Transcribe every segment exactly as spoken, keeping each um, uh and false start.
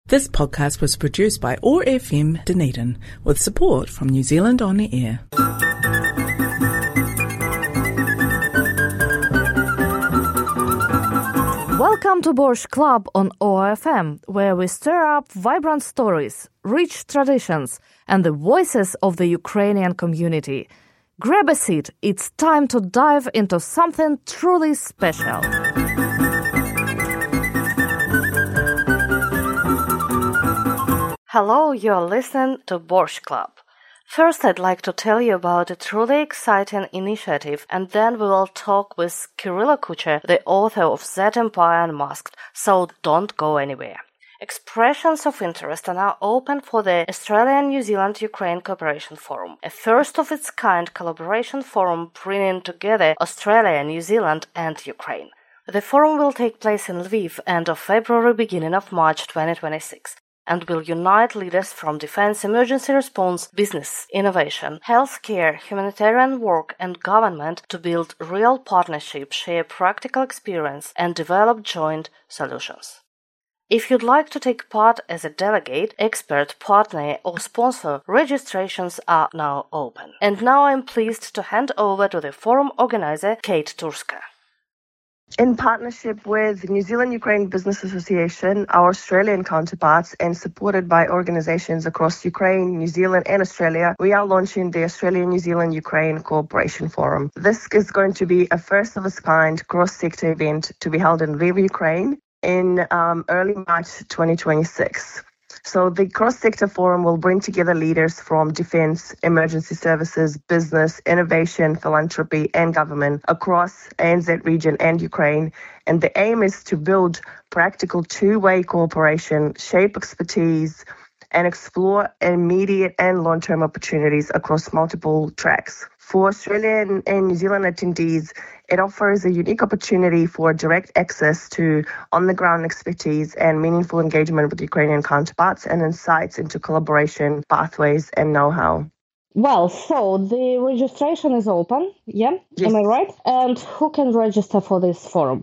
This podcast was produced by O A R F M Dunedin with support from New Zealand On Air. Welcome to Borscht Club on O A R F M, where we stir up vibrant stories, rich traditions, and the voices of the Ukrainian community. Grab a seat, it's time to dive into something truly special. Hello, you're listening to Borscht Club. First, I'd like to tell you about a truly exciting initiative, and then we will talk with Kirill Kucher, the author of That Empire Unmasked, so don't go anywhere. Expressions of interest are now open for the Australian-New Zealand-Ukraine Cooperation Forum, a first-of-its-kind collaboration forum bringing together Australia, New Zealand and Ukraine. The forum will take place in Lviv end of February, beginning of March twenty twenty-six. And will unite leaders from defense, emergency response, business, innovation, healthcare, humanitarian work, and government to build real partnerships, share practical experience, and develop joint solutions. If you'd like to take part as a delegate, expert, partner, or sponsor, registrations are now open. And now I'm pleased to hand over to the forum organizer, Kate Turska. In partnership with New Zealand-Ukraine Business Association, our Australian counterparts, and supported by organizations across Ukraine, New Zealand and Australia, we are launching the Australian-New Zealand-Ukraine Cooperation Forum. This is going to be a first-of-its-kind cross-sector event to be held in Lviv, Ukraine in um, early March twenty twenty-six. So the cross-sector forum will bring together leaders from defense, emergency services, business, innovation, philanthropy, and government across A N Z region and Ukraine. And the aim is to build practical two-way cooperation, shape expertise, and explore immediate and long-term opportunities across multiple tracks. For Australian and New Zealand attendees, it offers a unique opportunity for direct access to on-the-ground expertise and meaningful engagement with Ukrainian counterparts and insights into collaboration, pathways, and know-how. Well, so the registration is open, yeah? Yes. Am I right? And who can register for this forum?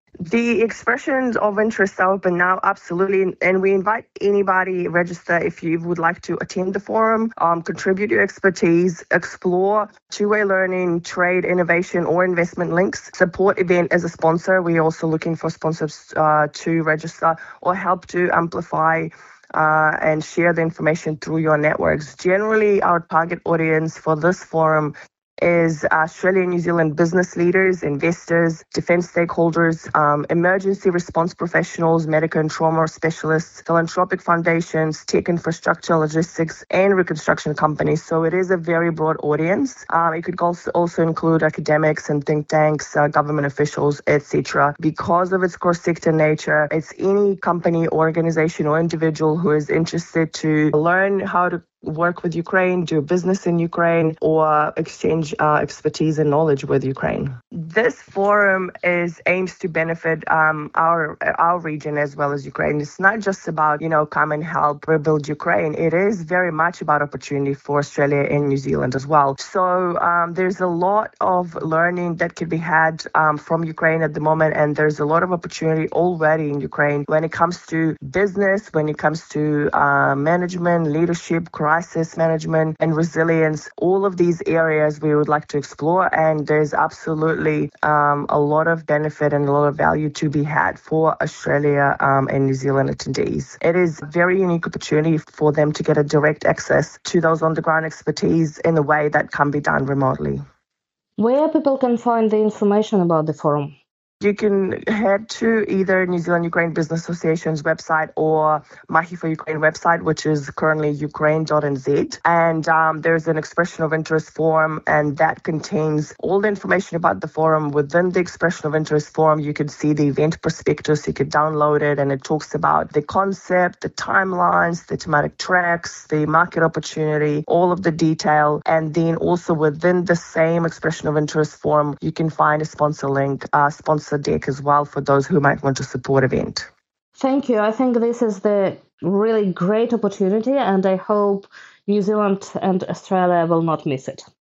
The expressions of interest are open now, absolutely, and we invite anybody register if you would like to attend the forum, um, contribute your expertise, explore two-way learning, trade, innovation, or investment links, support event as a sponsor. We're also looking for sponsors uh, to register or help to amplify uh, and share the information through your networks. Generally, our target audience for this forum is Australia and New Zealand business leaders, investors, defense stakeholders, um, emergency response professionals, medical and trauma specialists, philanthropic foundations, tech infrastructure, logistics, and reconstruction companies. So it is a very broad audience. Um, it could also, also include academics and think tanks, uh, government officials, et cetera. Because of its cross-sector nature, it's any company, organization, or individual who is interested to learn how to work with Ukraine, do business in Ukraine, or exchange uh, expertise and knowledge with Ukraine. This forum is aims to benefit um, our our region as well as Ukraine. It's not just about, you know, come and help rebuild Ukraine. It is very much about opportunity for Australia and New Zealand as well. So um, there's a lot of learning that can be had um, from Ukraine at the moment, and there's a lot of opportunity already in Ukraine when it comes to business, when it comes to uh, management, leadership, crisis management, and resilience. All of these areas we would like to explore, and there's absolutely um, a lot of benefit and a lot of value to be had for Australia um, and New Zealand attendees. It is a very unique opportunity for them to get a direct access to those on-the-ground expertise in a way that can be done remotely. Where people can find the information about the forum? You can head to either New Zealand Ukraine Business Association's website or Mahi for Ukraine website, which is currently ukraine dot n z. And um, there's an expression of interest form, and that contains all the information about the forum. Within the expression of interest form, you can see the event prospectus. You can download it, and it talks about the concept, the timelines, the thematic tracks, the market opportunity, all of the detail. And then also within the same expression of interest form, you can find a sponsor link, uh, sponsor deck as well for those who might want to support event. Thank you. I think this is the really great opportunity, and I hope New Zealand and Australia will not miss it.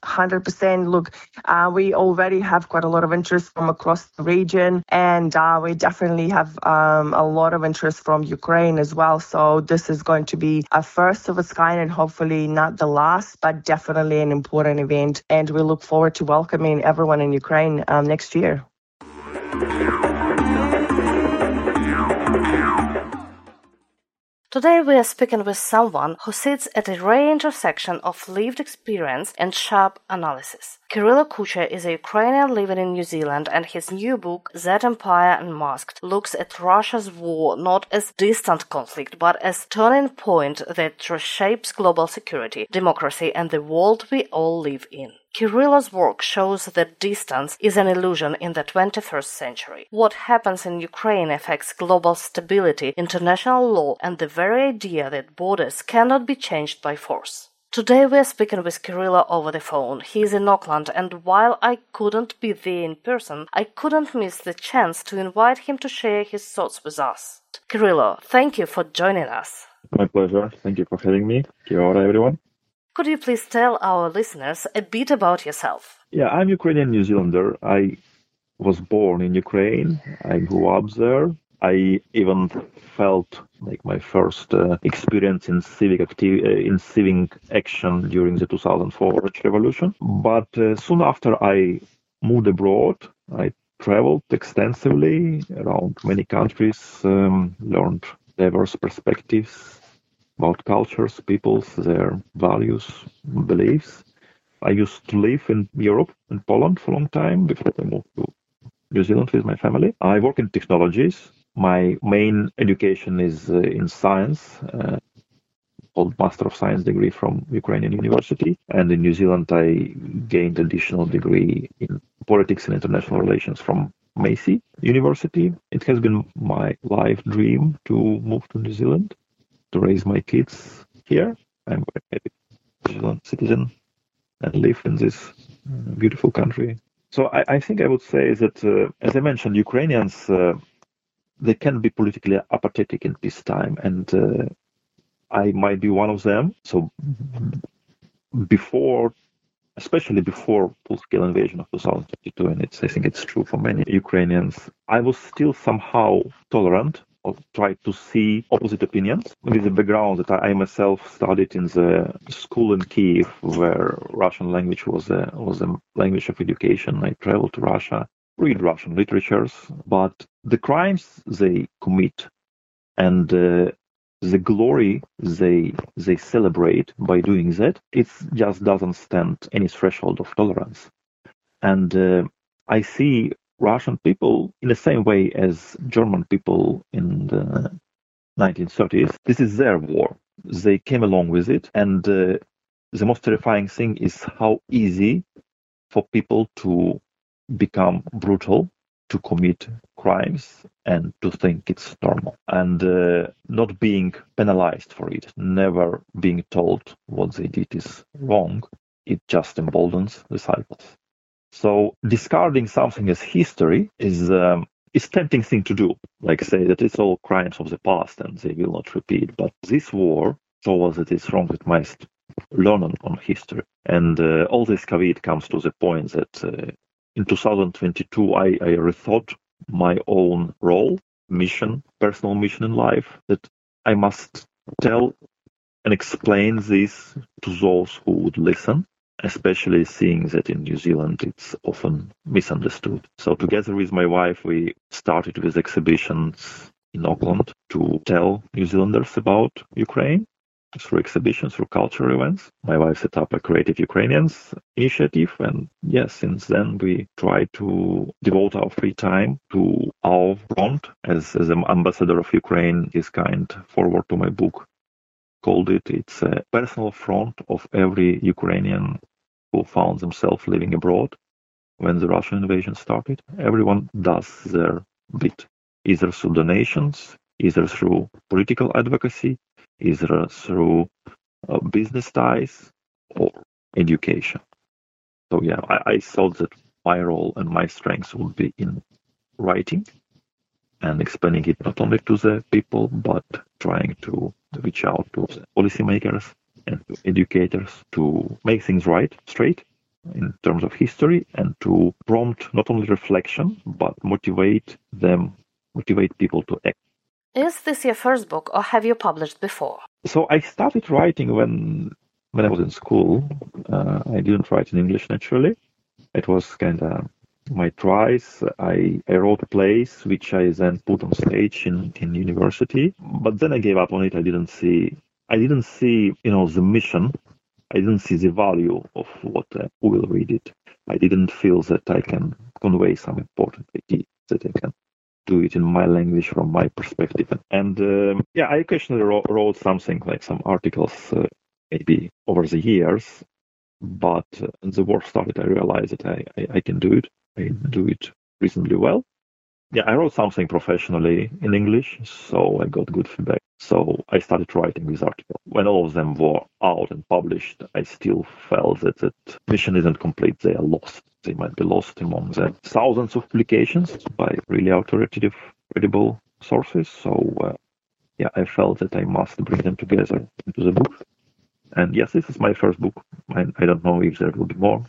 hundred percent. Look, uh, we already have quite a lot of interest from across the region, and uh, we definitely have um, a lot of interest from Ukraine as well. So this is going to be a first of its kind, and hopefully not the last, but definitely an important event. And we look forward to welcoming everyone in Ukraine um, next year. Today we are speaking with someone who sits at a rare intersection of lived experience and sharp analysis. Kyrylo Kucher is a Ukrainian living in New Zealand, and his new book, That Empire Unmasked, looks at Russia's war not as distant conflict, but as turning point that reshapes global security, democracy, and the world we all live in. Kyrylo's work shows that distance is an illusion in the twenty-first century. What happens in Ukraine affects global stability, international law, and the very idea that borders cannot be changed by force. Today we are speaking with Kyrylo over the phone. He is in Auckland, and while I couldn't be there in person, I couldn't miss the chance to invite him to share his thoughts with us. Kyrylo, thank you for joining us. My pleasure. Thank you for having me. Kia ora, everyone. Could you please tell our listeners a bit about yourself? Yeah, I'm Ukrainian New Zealander. I was born in Ukraine. I grew up there. I even felt like my first uh, experience in civic activity, uh, in civic action during the two thousand four revolution. But uh, soon after I moved abroad, I traveled extensively around many countries, um, learned diverse perspectives about cultures, peoples, their values, beliefs. I used to live in Europe, in Poland for a long time before I moved to New Zealand with my family. I work in technologies. My main education is uh, in science, uh, called Master of Science degree from Ukrainian University. And in New Zealand, I gained additional degree in politics and international relations from Massey University. It has been my life dream to move to New Zealand, to raise my kids here. I'm a very New Zealand citizen and live in this beautiful country. So I, I think I would say that, uh, as I mentioned, Ukrainians, uh, they can be politically apathetic in peacetime, and uh, I might be one of them. So before, especially before full-scale invasion of two thousand twenty-two, and it's, I think it's true for many Ukrainians, I was still somehow tolerant or tried to see opposite opinions, with the background that I myself studied in the school in Kyiv, where Russian language was a, was a language of education. I traveled to Russia, read Russian literatures, but the crimes they commit and uh, the glory they they celebrate by doing that, it just doesn't stand any threshold of tolerance. And uh, I see Russian people in the same way as German people in the nineteen thirties. This is their war. They came along with it. And uh, the most terrifying thing is how easy for people to become brutal, to commit crimes, and to think it's normal. And uh, not being penalized for it, never being told what they did is wrong, it just emboldens the cycles. So discarding something as history is um, is tempting thing to do, like say that it's all crimes of the past and they will not repeat. But this war shows us that it's wrong. It must learn on, on history. And uh, all this caveat comes to the point that uh, in two thousand twenty-two I, I rethought my own role, mission, personal mission in life, that I must tell and explain this to those who would listen, especially seeing that in New Zealand it's often misunderstood. So together with my wife, we started with exhibitions in Auckland to tell New Zealanders about Ukraine through exhibitions, through cultural events. My wife set up a Creative Ukrainians initiative, and yes, since then we try to devote our free time to our front. As, as an ambassador of Ukraine, his kind forward to my book called it, it's a personal front of every Ukrainian who found themselves living abroad when the Russian invasion started. Everyone does their bit, either through donations, either through political advocacy, either through uh, business ties or education. So yeah, I, I thought that my role and my strengths would be in writing and explaining it not only to the people, but trying to reach out to the policymakers and to educators to make things right, straight, in terms of history and to prompt not only reflection, but motivate them, motivate people to act. Is this your first book, or have you published before? So I started writing when when I was in school. Uh, I didn't write in English, naturally. It was kind of my tries. I, I wrote plays, which I then put on stage in, in university. But then I gave up on it. I didn't see, I didn't see, you know, the mission. I didn't see the value of what uh, who will read it. I didn't feel that I can convey some important ideas, that I can do it in my language from my perspective. And um, yeah, I occasionally wrote, wrote something like some articles, uh, maybe over the years. But uh, the war started, I realized that I, I, I can do it. I do it reasonably well. Yeah, I wrote something professionally in English, so I got good feedback. So I started writing this article. When all of them were out and published, I still felt that that mission isn't complete. They are lost. They might be lost among the thousands of publications by really authoritative, credible sources. So uh, yeah, I felt that I must bring them together into the book. And yes, this is my first book. I, I don't know if there will be more.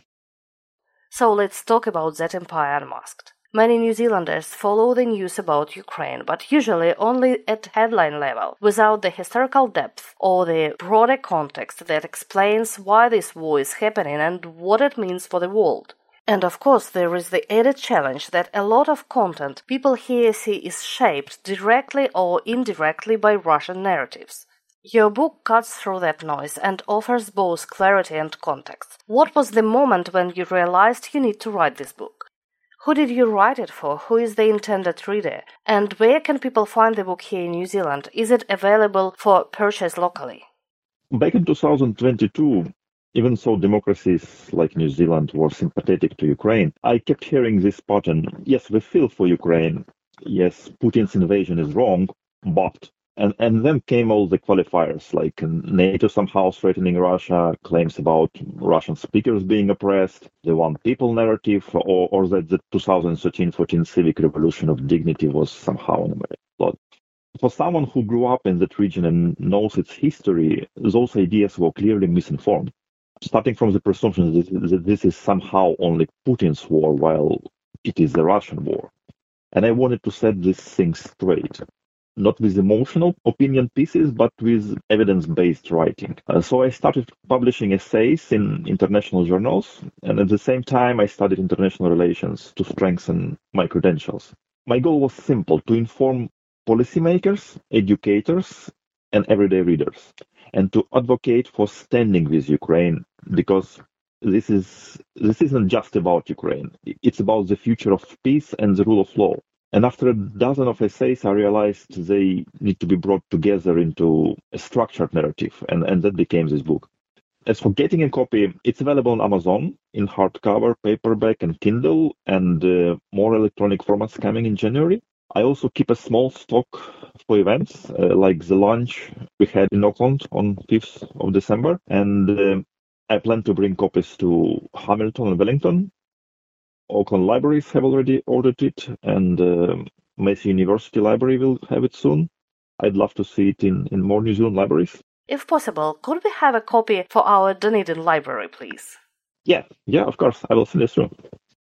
So let's talk about that Empire Unmasked. Many New Zealanders follow the news about Ukraine, but usually only at headline level, without the historical depth or the broader context that explains why this war is happening and what it means for the world. And of course, there is the added challenge that a lot of content people here see is shaped directly or indirectly by Russian narratives. Your book cuts through that noise and offers both clarity and context. What was the moment when you realized you need to write this book? Who did you write it for? Who is the intended reader? And where can people find the book here in New Zealand? Is it available for purchase locally? Back in two thousand twenty-two, even though democracies like New Zealand were sympathetic to Ukraine, I kept hearing this pattern. Yes, we feel for Ukraine. Yes, Putin's invasion is wrong, but... And, and then came all the qualifiers, like NATO somehow threatening Russia, claims about Russian speakers being oppressed, the one people narrative, or, or that the two thousand thirteen fourteen civic revolution of dignity was somehow an American plot. For someone who grew up in that region and knows its history, those ideas were clearly misinformed, starting from the presumption that, that this is somehow only Putin's war while it is the Russian war. And I wanted to set these things straight. Not with emotional opinion pieces, but with evidence-based writing. Uh, so I started publishing essays in international journals, and at the same time I studied international relations to strengthen my credentials. My goal was simple: to inform policymakers, educators, and everyday readers, and to advocate for standing with Ukraine, because this is this isn't just about Ukraine. It's about the future of peace and the rule of law. And after a dozen of essays, I realized they need to be brought together into a structured narrative, and, and that became this book. As for getting a copy, it's available on Amazon in hardcover, paperback, and Kindle, and uh, more electronic formats coming in January. I also keep a small stock for events, uh, like the launch we had in Auckland on fifth of December, and uh, I plan to bring copies to Hamilton and Wellington. Auckland libraries have already ordered it, and uh, Massey University Library will have it soon. I'd love to see it in, in more New Zealand libraries. If possible, could we have a copy for our Dunedin library, please? Yeah, yeah, of course. I will send it through.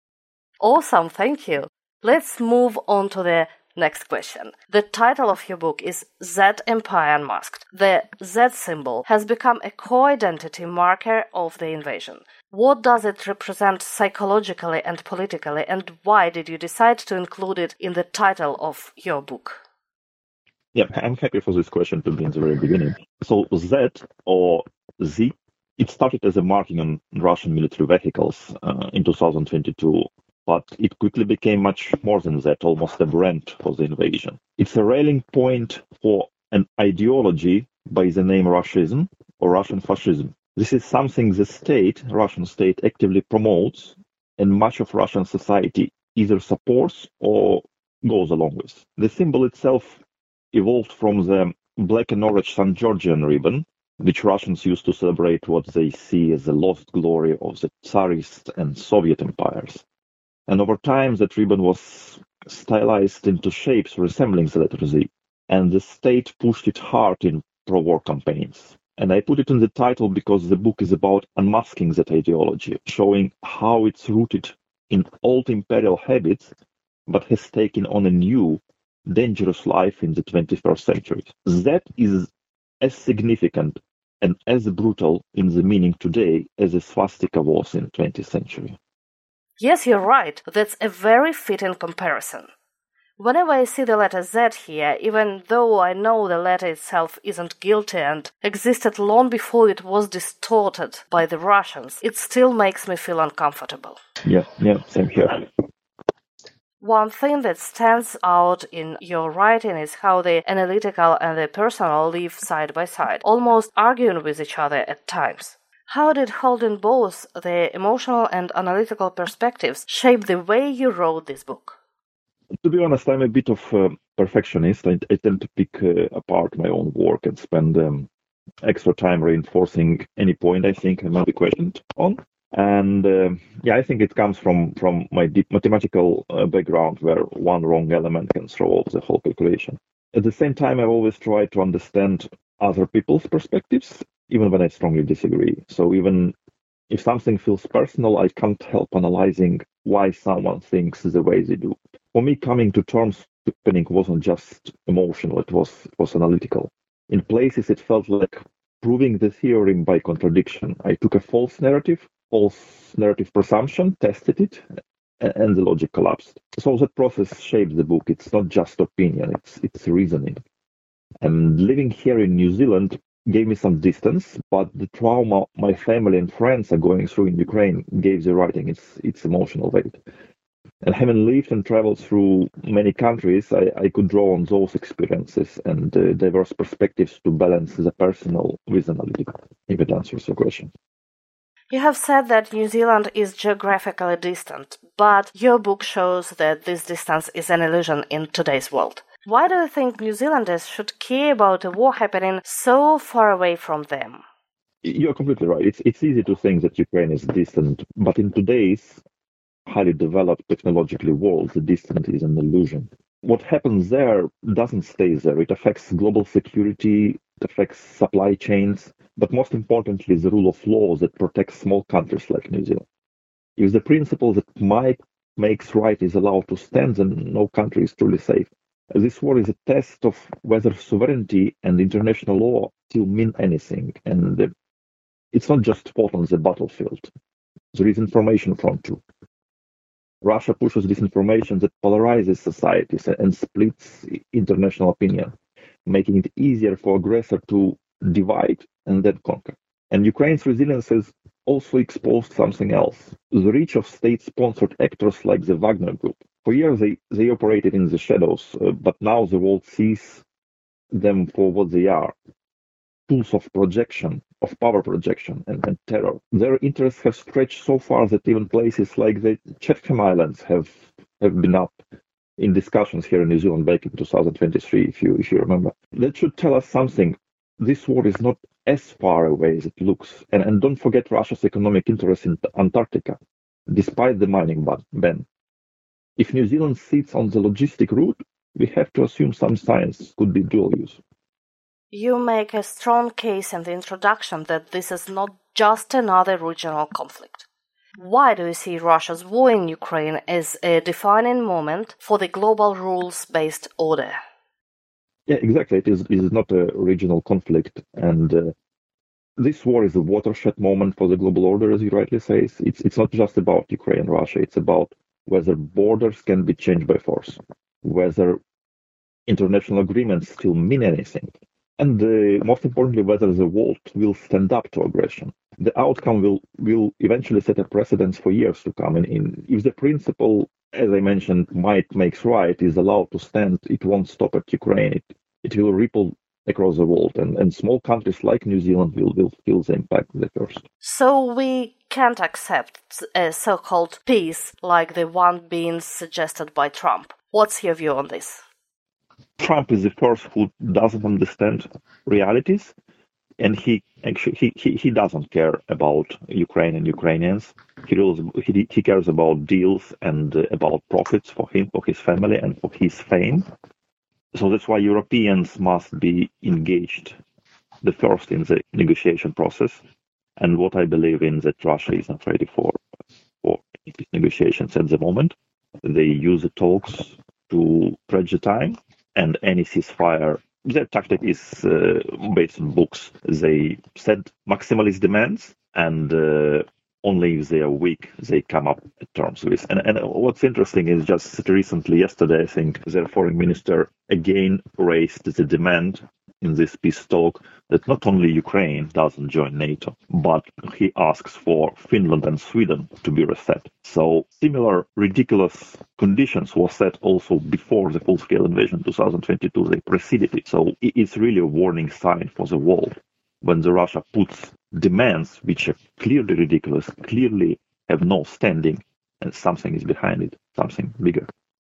Awesome, thank you. Let's move on to the next question. The title of your book is Z Empire Unmasked. The Z symbol has become a core identity marker of the invasion. What does it represent psychologically and politically, and why did you decide to include it in the title of your book? Yeah, I'm happy for this question to be in the very beginning. So Z, or Z, it started as a marking on Russian military vehicles uh, in two thousand twenty-two. But it quickly became much more than that, almost a brand for the invasion. It's a rallying point for an ideology by the name Russism or Russian fascism. This is something the state, Russian state, actively promotes, and much of Russian society either supports or goes along with. The symbol itself evolved from the black and orange Saint Georgian ribbon, which Russians used to celebrate what they see as the lost glory of the Tsarist and Soviet empires. And over time, that ribbon was stylized into shapes resembling the letter Z, and the state pushed it hard in pro-war campaigns. And I put it in the title because the book is about unmasking that ideology, showing how it's rooted in old imperial habits, but has taken on a new, dangerous life in the twenty-first century. That is as significant and as brutal in the meaning today as a swastika was in the twentieth century. Yes, you're right. That's a very fitting comparison. Whenever I see the letter Z here, even though I know the letter itself isn't guilty and existed long before it was distorted by the Russians, it still makes me feel uncomfortable. Yeah, yeah, same here. One thing that stands out in your writing is how the analytical and the personal live side by side, almost arguing with each other at times. How did holding both the emotional and analytical perspectives shape the way you wrote this book? To be honest, I'm a bit of a perfectionist. I, I tend to pick uh, apart my own work and spend um, extra time reinforcing any point I think I might be questioned on. And uh, yeah, I think it comes from, from my deep mathematical uh, background where one wrong element can throw off the whole calculation. At the same time, I've always tried to understand other people's perspectives, even when I strongly disagree. So even if something feels personal, I can't help analyzing why someone thinks the way they do. For me, coming to terms with panic wasn't just emotional, it was, it was analytical. In places, it felt like proving the theorem by contradiction. I took a false narrative, false narrative presumption, tested it, and the logic collapsed. So that process shaped the book. It's not just opinion, it's, it's reasoning. And living here in New Zealand gave me some distance, but the trauma my family and friends are going through in Ukraine gave the writing its, its emotional weight. And having lived and traveled through many countries, I, I could draw on those experiences and uh, diverse perspectives to balance the personal with analytical, if it answers your question. You have said that New Zealand is geographically distant, but your book shows that this distance is an illusion in today's world. Why do you think New Zealanders should care about a war happening so far away from them? You're completely right. It's, it's easy to think that Ukraine is distant, but in today's highly developed technologically world, the distance is an illusion. What happens there doesn't stay there. It affects global security, it affects supply chains, but most importantly, the rule of law that protects small countries like New Zealand. If the principle that might makes right is allowed to stand, then no country is truly safe. This war is a test of whether sovereignty and international law still mean anything, and it's not just fought on the battlefield. There is information front too. Russia pushes disinformation that polarizes societies and splits international opinion, making it easier for aggressor to divide and then conquer. And Ukraine's resilience has also exposed something else, the reach of state-sponsored actors like the Wagner Group. For years, they, they operated in the shadows, uh, but now the world sees them for what they are, tools of projection, of power projection and, and terror. Their interests have stretched so far that even places like the Chatham Islands have, have been up in discussions here in New Zealand back in two thousand twenty-three, if you, if you remember. That should tell us something. This war is not as far away as it looks. And, and don't forget Russia's economic interest in Antarctica, despite the mining ban. If New Zealand sits on the logistic route, we have to assume some science could be dual use. You make a strong case in the introduction that this is not just another regional conflict. Why do you see Russia's war in Ukraine as a defining moment for the global rules-based order? Yeah, exactly. It is, it is not a regional conflict. And uh, this war is a watershed moment for the global order, as you rightly say. It's, it's not just about Ukraine and Russia. It's about whether borders can be changed by force, whether international agreements still mean anything. And uh, most importantly, whether the world will stand up to aggression. The outcome will, will eventually set a precedence for years to come. And in, if the principle, as I mentioned, might makes right, is allowed to stand, it won't stop at Ukraine. It, it will ripple across the world. And, and small countries like New Zealand will, will feel the impact the first. So we can't accept a so-called peace like the one being suggested by Trump. What's your view on this? Trump is the first who doesn't understand realities, and he actually he, he, he doesn't care about Ukraine and Ukrainians. He rules, he, he cares about deals and uh, about profits for him, for his family, and for his fame. So that's why Europeans must be engaged the first in the negotiation process. And what I believe in that Russia is not ready for, for negotiations at the moment. They use the talks to stretch the time, and any ceasefire, their tactic is uh, based on books. They set maximalist demands, and uh, only if they are weak, they come up at terms with. And, and what's interesting is just recently, yesterday, I think, their foreign minister again raised the demand in this peace talk that not only Ukraine doesn't join NATO, but he asks for Finland and Sweden to be reset. So similar ridiculous conditions were set also before the full-scale invasion in two thousand twenty-two. They preceded it. So it's really a warning sign for the world when the Russia puts demands which are clearly ridiculous, clearly have no standing, and something is behind it, something bigger.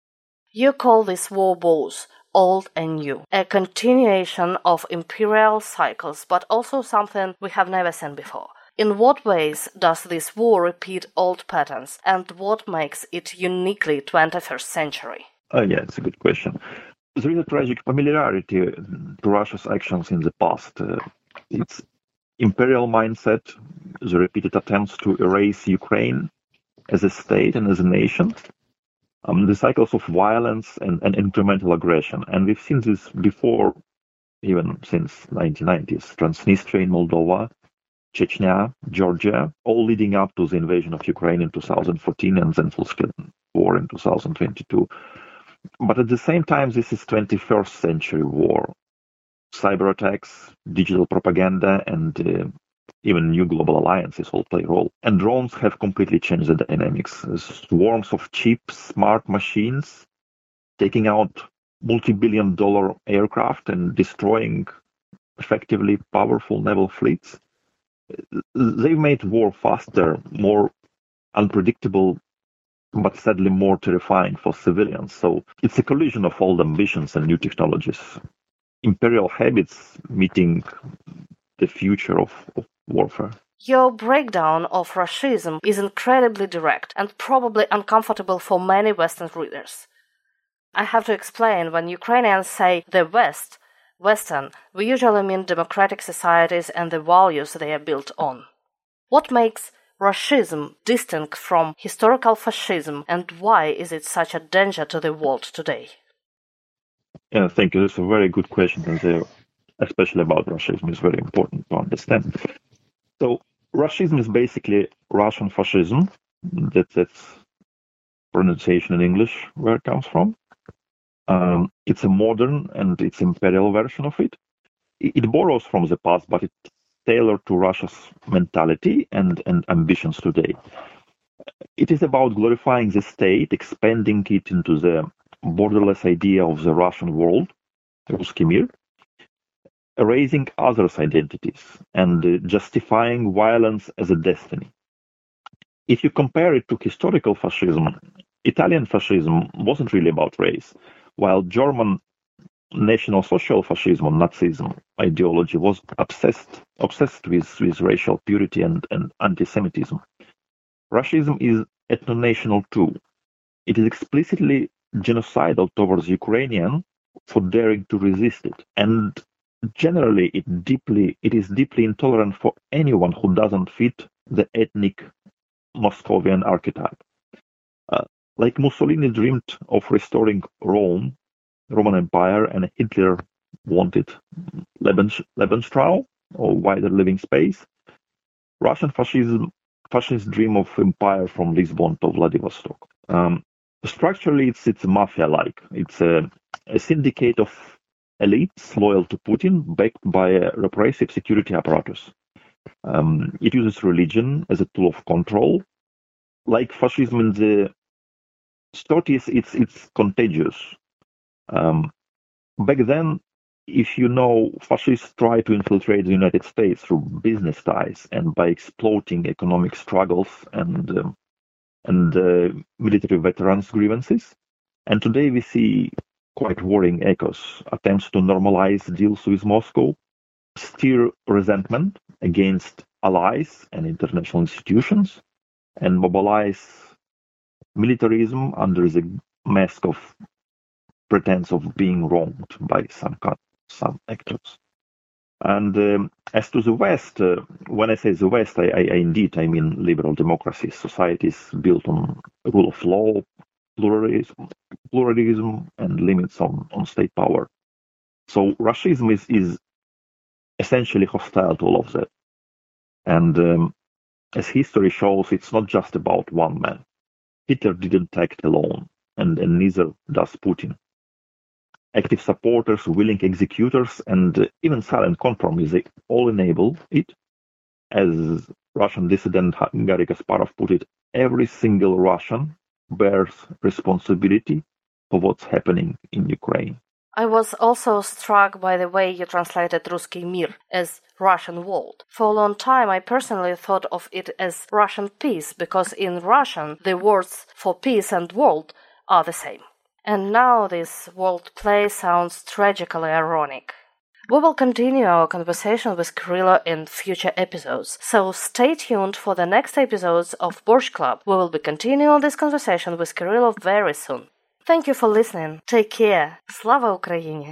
You call this war both old and new, a continuation of imperial cycles, but also something we have never seen before. In what ways does this war repeat old patterns, and what makes it uniquely twenty-first century? Oh, yeah, it's a good question. There is a tragic familiarity to Russia's actions in the past. Uh, its imperial mindset, the repeated attempts to erase Ukraine as a state and as a nation, Um, the cycles of violence and, and incremental aggression. And we've seen this before, even since nineteen nineties. Transnistria in Moldova, Chechnya, Georgia, all leading up to the invasion of Ukraine in two thousand fourteen and then full-scale war in two thousand twenty-two. But at the same time, this is twenty-first century war. Cyber attacks, digital propaganda, and uh, even new global alliances all play a role. And drones have completely changed the dynamics. Swarms of cheap, smart machines taking out multi-billion dollar aircraft and destroying effectively powerful naval fleets. They've made war faster, more unpredictable, but sadly more terrifying for civilians. So it's a collision of old ambitions and new technologies. Imperial habits meeting the future of, of warfare. Your breakdown of Russism is incredibly direct and probably uncomfortable for many Western readers. I have to explain, when Ukrainians say the West, Western, we usually mean democratic societies and the values they are built on. What makes Russism distinct from historical fascism, and why is it such a danger to the world today? Yeah, thank you. That's a very good question, and there, especially about Russism, is very important to understand. So, Russism is basically Russian fascism. That, that's pronunciation in English where it comes from. Um, it's a modern and it's imperial version of it. it. It borrows from the past, but it's tailored to Russia's mentality and, and ambitions today. It is about glorifying the state, expanding it into the borderless idea of the Russian world, Ruski Mir, erasing others' identities, and uh, justifying violence as a destiny. If you compare it to historical fascism, Italian fascism wasn't really about race, while German National Social Fascism or Nazism ideology was obsessed obsessed with, with racial purity and, and anti-Semitism. Russism is ethno-national too. It is explicitly genocidal towards Ukrainians for daring to resist it. And generally, it deeply it is deeply intolerant for anyone who doesn't fit the ethnic Moscovian archetype. Uh, like Mussolini dreamed of restoring Rome, Roman Empire, and Hitler wanted Lebens, Lebensraum, or wider living space, Russian fascism, fascists dream of empire from Lisbon to Vladivostok. Um, structurally, it's it's mafia-like. It's a, a syndicate of elites loyal to Putin, backed by a repressive security apparatus. Um, it uses religion as a tool of control. Like fascism in the thirties, it's it's contagious. Um, back then, if you know, fascists tried to infiltrate the United States through business ties and by exploiting economic struggles and um, and uh, military veterans' grievances. And today we see quite worrying echoes, attempts to normalize deals with Moscow, stir resentment against allies and international institutions, and mobilize militarism under the mask of pretense of being wronged by some some actors. And um, as to the West, uh, when I say the West, I, I, I indeed I mean liberal democracies, societies built on rule of law, pluralism, pluralism and limits on, on state power. So Russianism is, is essentially hostile to all of that. And um, as history shows, it's not just about one man. Hitler didn't act alone, and, and neither does Putin. Active supporters, willing executors, and uh, even silent compromise, they all enable it. As Russian dissident Garry Kasparov put it, every single Russian bears responsibility for what's happening in Ukraine. I was also struck by the way you translated Ruski Mir as Russian world. For a long time, I personally thought of it as Russian peace, because in Russian, the words for peace and world are the same. And now this world play sounds tragically ironic. We will continue our conversation with Kyrylo in future episodes, so stay tuned for the next episodes of Borscht Club. We will be continuing this conversation with Kyrylo very soon. Thank you for listening. Take care. Slava Ukraini!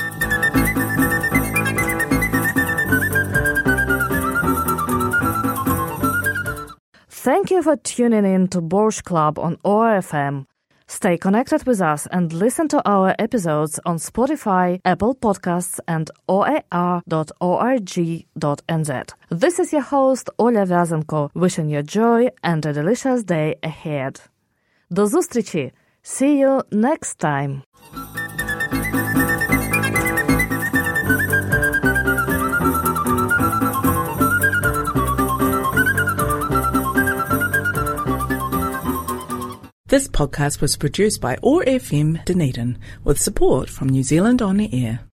Thank you for tuning in to Borscht Club on O R F M. Stay connected with us and listen to our episodes on Spotify, Apple Podcasts and o a r dot org dot n z. This is your host, Oля Vyazenko, wishing you joy and a delicious day ahead. До зустрічі! See you next time! This podcast was produced by O R F M Dunedin with support from New Zealand On the Air.